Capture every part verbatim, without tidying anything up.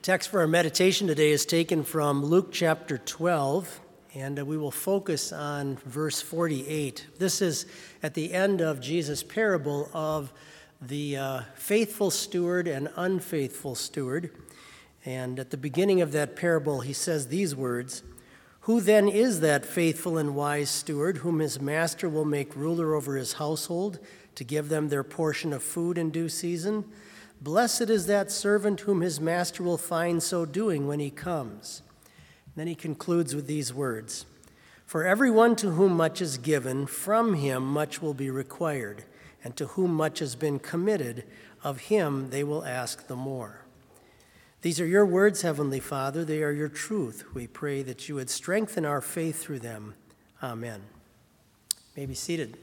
Text for our meditation today is taken from Luke chapter twelve, and we will focus on verse forty-eight. This is at the end of Jesus' parable of the uh, faithful steward and unfaithful steward. And at the beginning of that parable, he says these words, "Who then is that faithful and wise steward whom his master will make ruler over his household to give them their portion of food in due season? Blessed is that servant whom his master will find so doing when he comes." And then he concludes with these words, "For everyone to whom much is given, from him much will be required, and to whom much has been committed, of him they will ask the more." These are your words, Heavenly Father. They are your truth. We pray that you would strengthen our faith through them. Amen. You may be seated.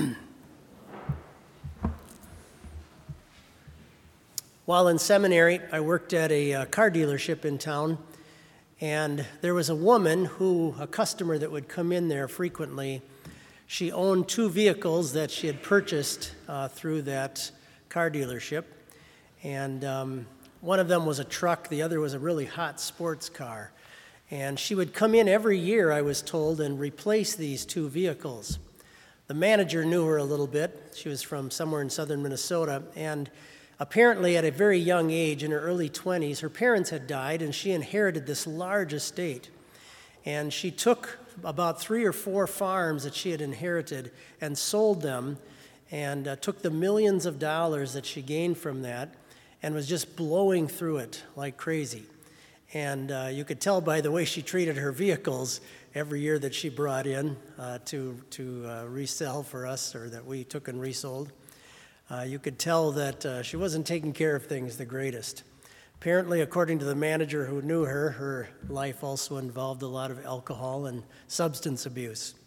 While in seminary, I worked at a uh, car dealership in town, and there was a woman who, a customer that would come in there frequently. She owned two vehicles that she had purchased uh, through that car dealership, and um, one of them was a truck, the other was a really hot sports car. And she would come in every year, I was told, and replace these two vehicles. The manager knew her a little bit. She was from somewhere in southern Minnesota, and apparently, at a very young age, in her early twenties, her parents had died, and she inherited this large estate. And she took about three or four farms that she had inherited and sold them, and uh, took the millions of dollars that she gained from that, and was just blowing through it like crazy. And uh, you could tell by the way she treated her vehicles every year that she brought in uh, to, to uh, resell for us, or that we took and resold. Uh, you could tell that uh, she wasn't taking care of things the greatest. Apparently, according to the manager who knew her, her life also involved a lot of alcohol and substance abuse.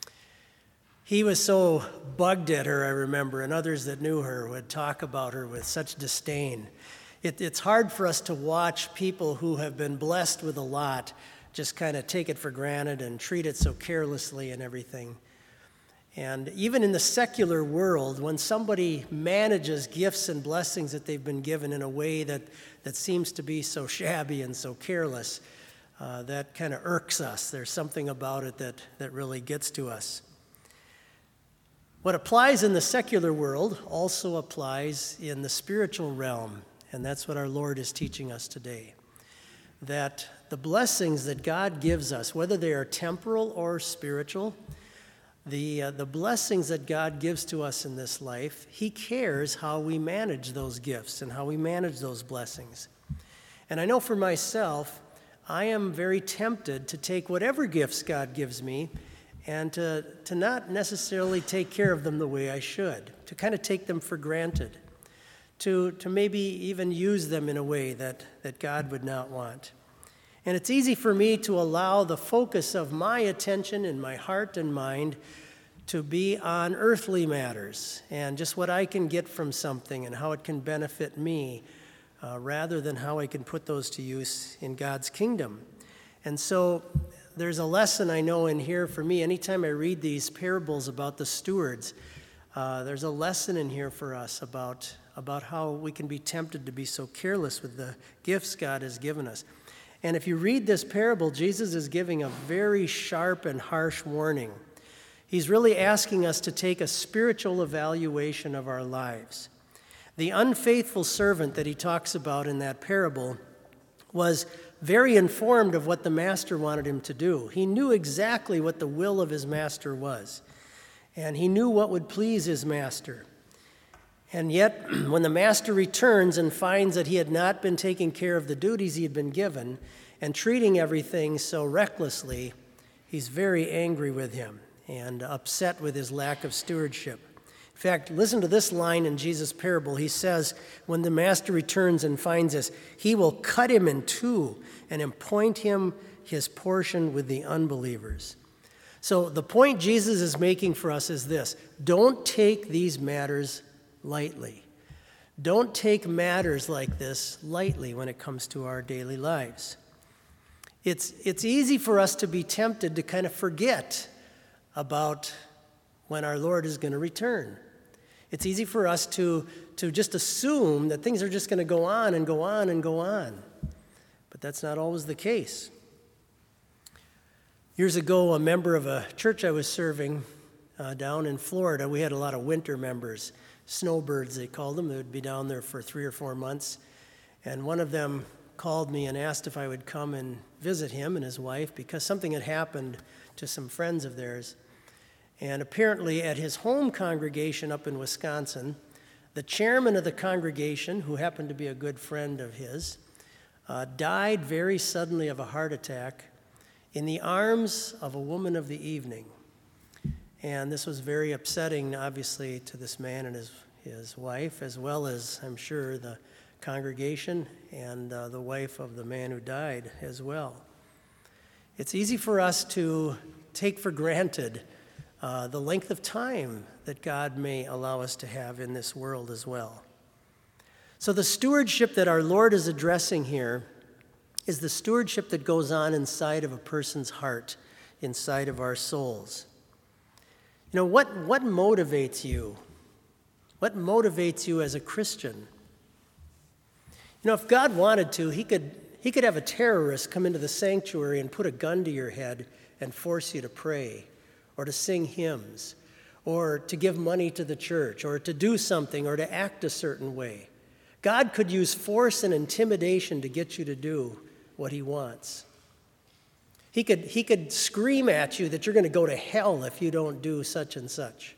He was so bugged at her, I remember, and others that knew her would talk about her with such disdain. It, it's hard for us to watch people who have been blessed with a lot just kind of take it for granted and treat it so carelessly and everything. And even in the secular world, when somebody manages gifts and blessings that they've been given in a way that, that seems to be so shabby and so careless, uh, that kind of irks us. There's something about it that, that really gets to us. What applies in the secular world also applies in the spiritual realm, and that's what our Lord is teaching us today. That the blessings that God gives us, whether they are temporal or spiritual, The uh, the blessings that God gives to us in this life, He cares how we manage those gifts and how we manage those blessings. And I know for myself, I am very tempted to take whatever gifts God gives me and to, to not necessarily take care of them the way I should, to kind of take them for granted, to, to maybe even use them in a way that, that God would not want. And it's easy for me to allow the focus of my attention and my heart and mind to be on earthly matters and just what I can get from something and how it can benefit me, uh, rather than how I can put those to use in God's kingdom. And so there's a lesson I know in here for me. Anytime I read these parables about the stewards, uh, there's a lesson in here for us about, about how we can be tempted to be so careless with the gifts God has given us. And if you read this parable, Jesus is giving a very sharp and harsh warning. He's really asking us to take a spiritual evaluation of our lives. The unfaithful servant that he talks about in that parable was very informed of what the master wanted him to do. He knew exactly what the will of his master was, and he knew what would please his master. And yet, when the master returns and finds that he had not been taking care of the duties he had been given and treating everything so recklessly, he's very angry with him and upset with his lack of stewardship. In fact, listen to this line in Jesus' parable. He says, when the master returns and finds this, he will cut him in two and appoint him his portion with the unbelievers. So the point Jesus is making for us is this: don't take these matters lightly. Don't take matters like this lightly when it comes to our daily lives. It's, it's easy for us to be tempted to kind of forget about when our Lord is going to return. It's easy for us to, to just assume that things are just going to go on and go on and go on. But that's not always the case. Years ago, a member of a church I was serving uh, down in Florida, we had a lot of winter members, snowbirds they called them. They would be down there for three or four months. And one of them called me and asked if I would come and visit him and his wife because something had happened to some friends of theirs. And apparently at his home congregation up in Wisconsin, the chairman of the congregation, who happened to be a good friend of his, uh, died very suddenly of a heart attack in the arms of a woman of the evening. And this was very upsetting, obviously, to this man and his, his wife, as well as, I'm sure, the congregation and uh, the wife of the man who died as well. It's easy for us to take for granted uh, the length of time that God may allow us to have in this world as well. So the stewardship that our Lord is addressing here is the stewardship that goes on inside of a person's heart, inside of our souls. You know, what, what motivates you? What motivates you as a Christian? You know, if God wanted to, he could, he could have a terrorist come into the sanctuary and put a gun to your head and force you to pray or to sing hymns or to give money to the church or to do something or to act a certain way. God could use force and intimidation to get you to do what he wants. He could, he could scream at you that you're going to go to hell if you don't do such and such.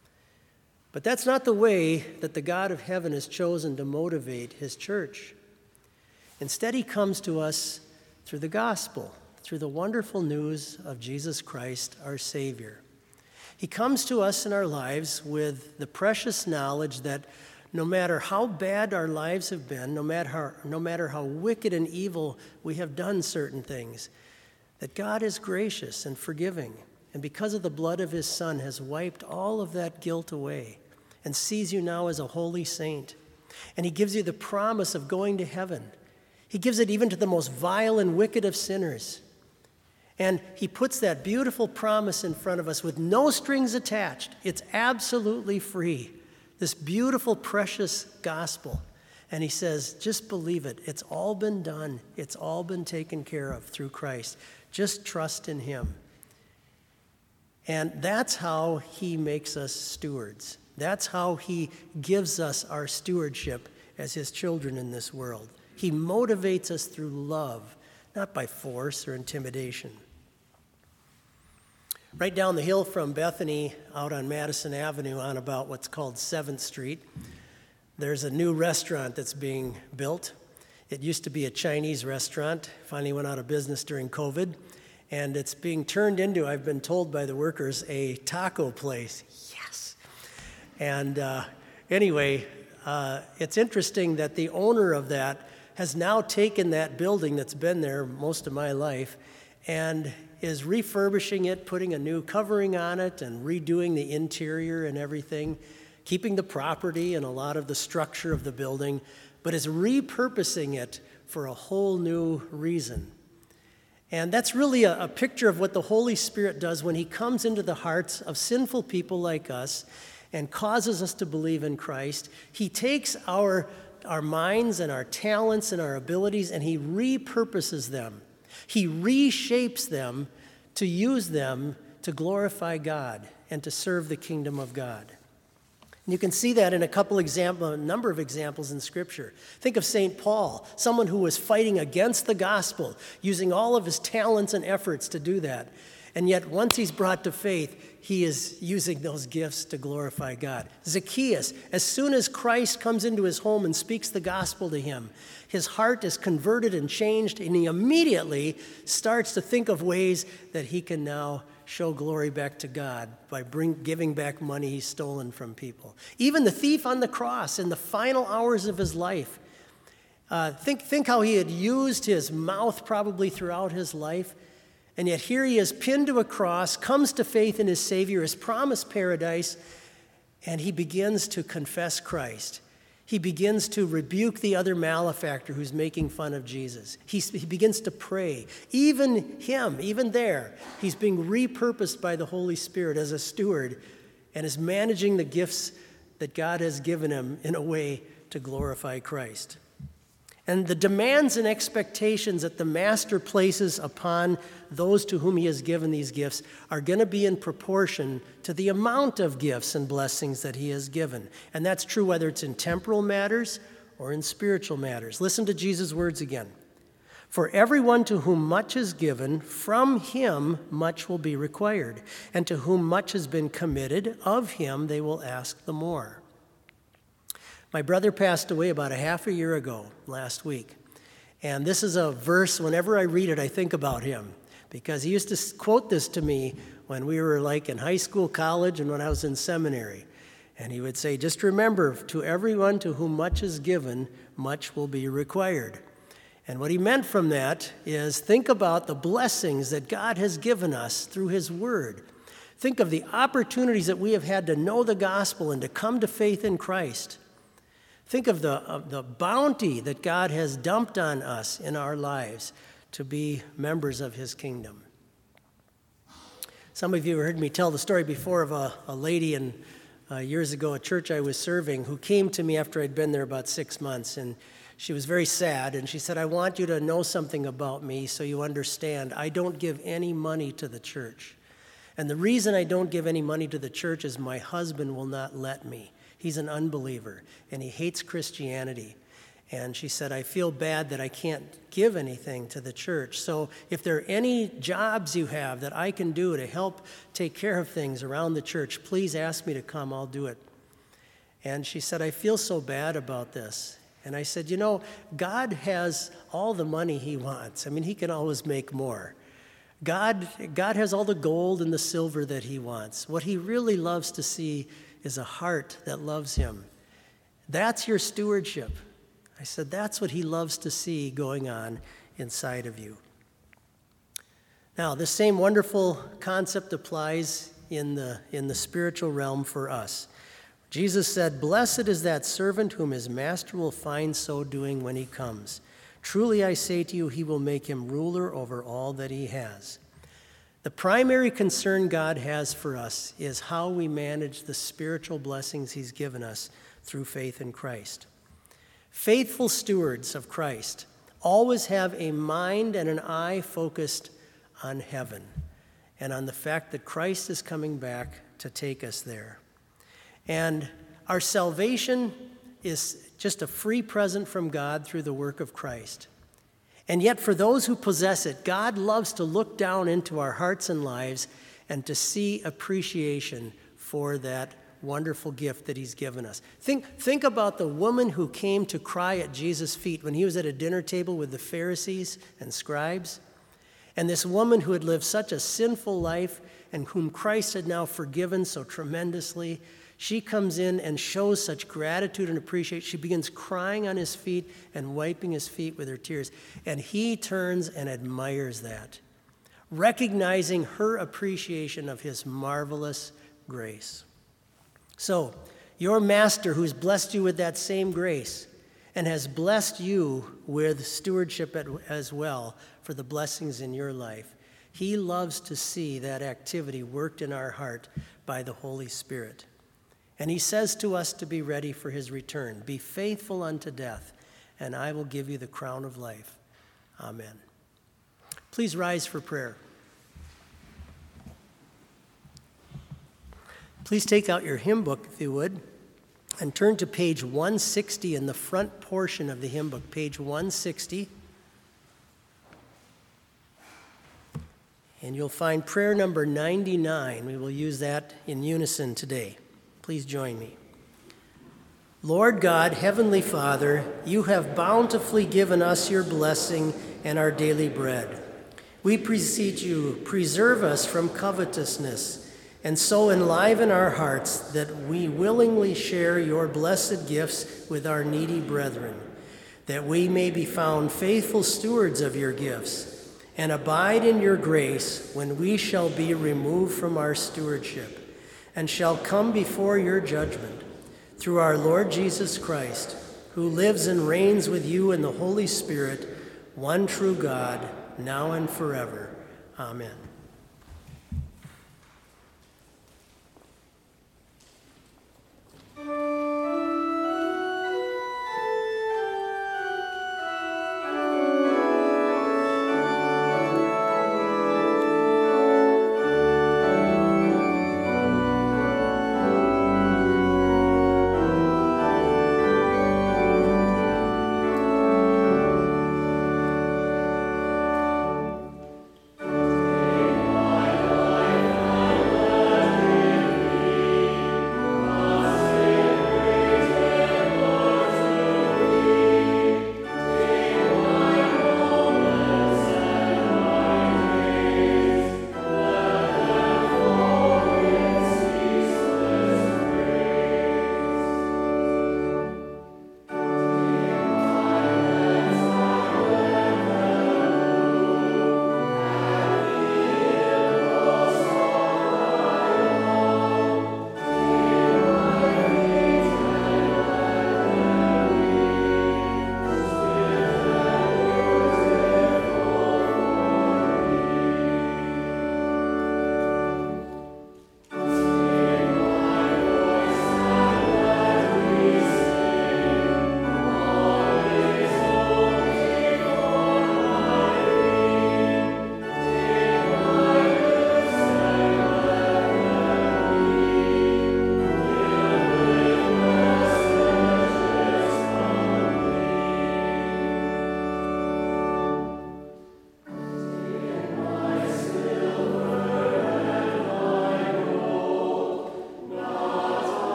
But that's not the way that the God of heaven has chosen to motivate his church. Instead, he comes to us through the gospel, through the wonderful news of Jesus Christ, our Savior. He comes to us in our lives with the precious knowledge that no matter how bad our lives have been, no matter how, no matter how wicked and evil we have done certain things, that God is gracious and forgiving, and because of the blood of his Son has wiped all of that guilt away and sees you now as a holy saint. And he gives you the promise of going to heaven. He gives it even to the most vile and wicked of sinners. And he puts that beautiful promise in front of us with no strings attached. It's absolutely free. This beautiful, precious gospel. And he says, just believe it. It's all been done. It's all been taken care of through Christ. Just trust in him. And that's how he makes us stewards. That's how he gives us our stewardship as his children in this world. He motivates us through love, not by force or intimidation. Right down the hill from Bethany, out on Madison Avenue, on about what's called seventh Street, there's a new restaurant that's being built. It used to be a Chinese restaurant, finally went out of business during COVID, and it's being turned into, I've been told by the workers, a taco place. Yes! And uh, anyway, uh, it's interesting that the owner of that has now taken that building that's been there most of my life and is refurbishing it, putting a new covering on it and redoing the interior and everything, keeping the property and a lot of the structure of the building, but is repurposing it for a whole new reason. And that's really a, a picture of what the Holy Spirit does when he comes into the hearts of sinful people like us and causes us to believe in Christ. He takes our, our minds and our talents and our abilities and he repurposes them. He reshapes them to use them to glorify God and to serve the kingdom of God. And you can see that in a couple example, a number of examples in Scripture. Think of Saint Paul, someone who was fighting against the gospel, using all of his talents and efforts to do that. And yet, once he's brought to faith, he is using those gifts to glorify God. Zacchaeus, as soon as Christ comes into his home and speaks the gospel to him, his heart is converted and changed, and he immediately starts to think of ways that he can now show glory back to God by bring, giving back money he's stolen from people. Even the thief on the cross in the final hours of his life, uh, think, think how he had used his mouth probably throughout his life, and yet here he is pinned to a cross, comes to faith in his Savior, is promised paradise, and he begins to confess Christ. He begins to rebuke the other malefactor who's making fun of Jesus. He, he begins to pray. Even him, even there, he's being repurposed by the Holy Spirit as a steward and is managing the gifts that God has given him in a way to glorify Christ. And the demands and expectations that the master places upon those to whom he has given these gifts are going to be in proportion to the amount of gifts and blessings that he has given. And that's true whether it's in temporal matters or in spiritual matters. Listen to Jesus' words again. For everyone to whom much is given, from him much will be required. And to whom much has been committed, of him they will ask the more. My brother passed away about a half a year ago, last week. And this is a verse, whenever I read it, I think about him. Because he used to quote this to me when we were like in high school, college, and when I was in seminary. And he would say, just remember, to everyone to whom much is given, much will be required. And what he meant from that is think about the blessings that God has given us through his word. Think of the opportunities that we have had to know the gospel and to come to faith in Christ. Think of the, of the bounty that God has dumped on us in our lives to be members of his kingdom. Some of you have heard me tell the story before of a, a lady in, uh, years ago, a church I was serving, who came to me after I'd been there about six months. And she was very sad, and she said, I want you to know something about me so you understand. I don't give any money to the church. And the reason I don't give any money to the church is my husband will not let me. He's an unbeliever, and he hates Christianity. And she said, I feel bad that I can't give anything to the church. So if there are any jobs you have that I can do to help take care of things around the church, please ask me to come. I'll do it. And she said, I feel so bad about this. And I said, you know, God has all the money he wants. I mean, he can always make more. God, God has all the gold and the silver that he wants. What he really loves to see is a heart that loves him. That's your stewardship. I said, that's what he loves to see going on inside of you. Now, this same wonderful concept applies in the, in the spiritual realm for us. Jesus said, blessed is that servant whom his master will find so doing when he comes. Truly I say to you, he will make him ruler over all that he has. The primary concern God has for us is how we manage the spiritual blessings he's given us through faith in Christ. Faithful stewards of Christ always have a mind and an eye focused on heaven and on the fact that Christ is coming back to take us there. And our salvation is just a free present from God through the work of Christ. And yet for those who possess it, God loves to look down into our hearts and lives and to see appreciation for that wonderful gift that he's given us. Think, think about the woman who came to cry at Jesus' feet when he was at a dinner table with the Pharisees and scribes. And this woman who had lived such a sinful life and whom Christ had now forgiven so tremendously, she comes in and shows such gratitude and appreciation. She begins crying on his feet and wiping his feet with her tears. And he turns and admires that, recognizing her appreciation of his marvelous grace. So, your master who's blessed you with that same grace and has blessed you with stewardship as well for the blessings in your life, he loves to see that activity worked in our heart by the Holy Spirit. And he says to us to be ready for his return. Be faithful unto death, and I will give you the crown of life. Amen. Please rise for prayer. Please take out your hymn book, if you would, and turn to page one sixty in the front portion of the hymn book, page one sixty. And you'll find prayer number ninety-nine. We will use that in unison today. Please join me. Lord God, Heavenly Father, you have bountifully given us your blessing and our daily bread. We beseech you, preserve us from covetousness, and so enliven our hearts that we willingly share your blessed gifts with our needy brethren, that we may be found faithful stewards of your gifts, and abide in your grace when we shall be removed from our stewardship, and shall come before your judgment, through our Lord Jesus Christ, who lives and reigns with you in the Holy Spirit, one true God, now and forever. Amen.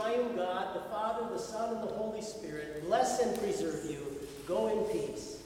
triune God, the Father, the Son, and the Holy Spirit, bless and preserve you. Go in peace.